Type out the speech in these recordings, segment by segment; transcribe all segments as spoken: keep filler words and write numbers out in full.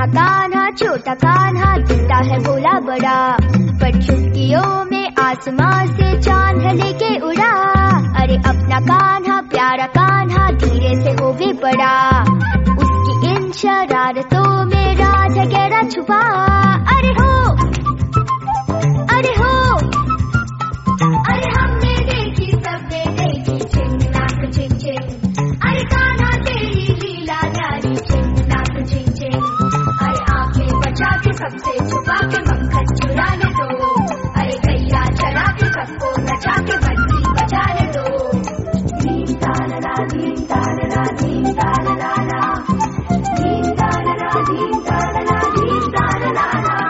नन्हा कान्हा छोटा कान्हा दिखता है भोला बड़ा, पर चुटकियों में आसमां से चांद लेके उड़ा। अरे अपना कान्हा प्यारा कान्हा धीरे से हो भी पड़ा, उसकी इन शरारतों में राज है गहरा छुपा। अरे हो अरे हो अरे हमने देखी सबने देखी चिंग नाक चिंग चिंग, अरे कान्हा तेरी लीला न्यारी चिंग नाक चिंग चिंग। अरे आंखें बचा के सबसे छुपा के मक्खन चुराने दो, अरे गैया चरा के सबको नचा के बंसी बजाने दो। धीम तारा धीम तारा धीम तारा धीम तारा धीम तारा धीम तारा।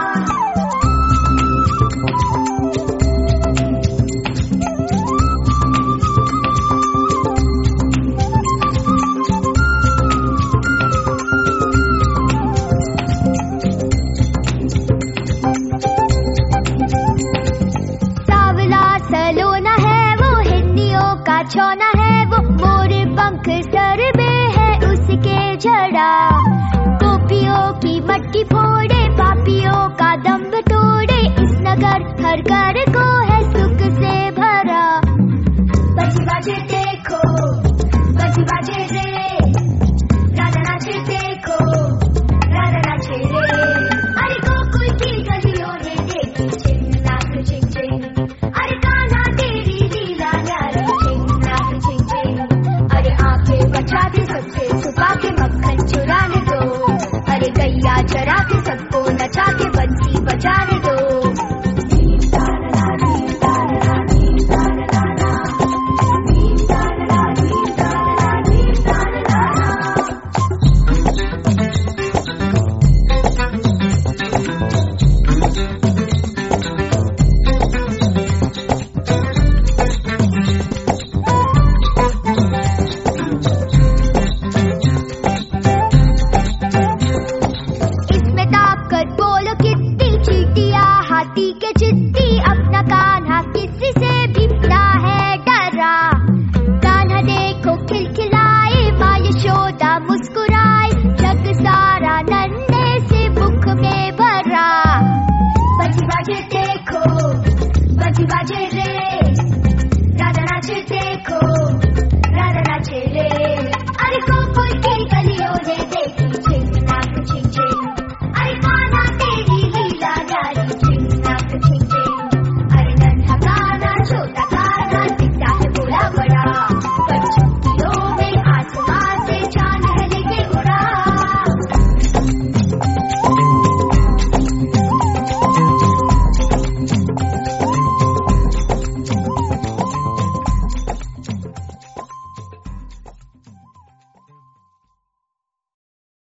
सलोना है वो हिंदियों का छौना है, वो मोर पंख सर में है उसके जड़ा। गोपियों की मटकी फोड़े पापियों का दम तोड़े, इस नगर हर घर को है सुख से भरा। बजी बाजे देखो बजी बाजे रे, राधा नाचे देखो राधा नाचे रे। अरे गोकुल की गलियों ने देखी चिंग नाक चिंग चिंग, अरे कान्हा तेरी लीला न्यारी चिंग नाक चिंग चिंग। अरे आंखें बचा के सबसे छुपा के मक्खन चुराने दो, अरे गैया चरा के सबको नचा के बंसी बजाने दो। धीम तारा धीम तारा धीम तारा धीम तारा धीम तारा धीम तारा। इसमें ताकत बोलो कितनी, चींटियां हाथी के चित्ती, अपना कान्हा किसी से भी ना है डरा। कान्हा देखो खिलखिलाए, माँ यशोदा मुस्कुराए, जग सारा नन्हे से मुख में भरा। बजी बाजे देखो बजी बाजे रे, राधा नाचे देखो राधा नाचे रे। अरे गोकुल की गलियों ने देखी चिंग नाक चिंग चिंग, अरे कान्हा तेरी लीला न्यारी चिंग नाक चिंग चिंग। अरे नन्हा कान्हा छोटा